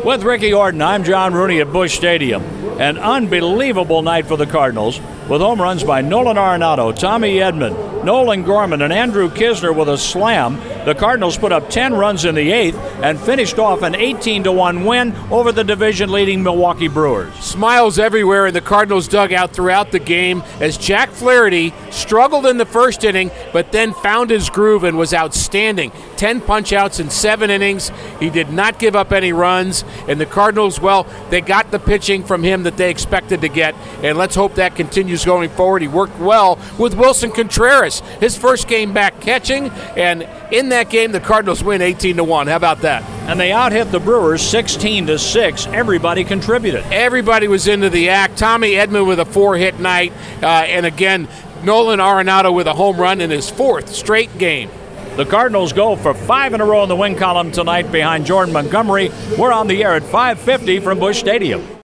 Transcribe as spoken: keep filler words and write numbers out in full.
With Ricky Horton, I'm John Rooney at Busch Stadium. An unbelievable night for the Cardinals, with home runs by Nolan Arenado, Tommy Edman, Nolan Gorman, and Andrew Kisner with a slam. The Cardinals put up ten runs in the eighth and finished off an eighteen to one win over the division-leading Milwaukee Brewers. Smiles everywhere in the Cardinals dugout throughout the game as Jack Flaherty struggled in the first inning, but then found his groove and was outstanding. ten punch-outs in seven innings. He did not give up any runs, and the Cardinals, well, they got the pitching from him that they expected to get, and let's hope that continues going forward. He worked well with Wilson Contreras, his first game back catching, and in that game, the Cardinals win eighteen to one. How about that? And they out-hit the Brewers sixteen to six. Everybody contributed. Everybody was into the act. Tommy Edman with a four-hit night, uh, and again, Nolan Arenado with a home run in his fourth straight game. The Cardinals go for five in a row in the win column tonight behind Jordan Montgomery. We're on the air at five fifty from Busch Stadium.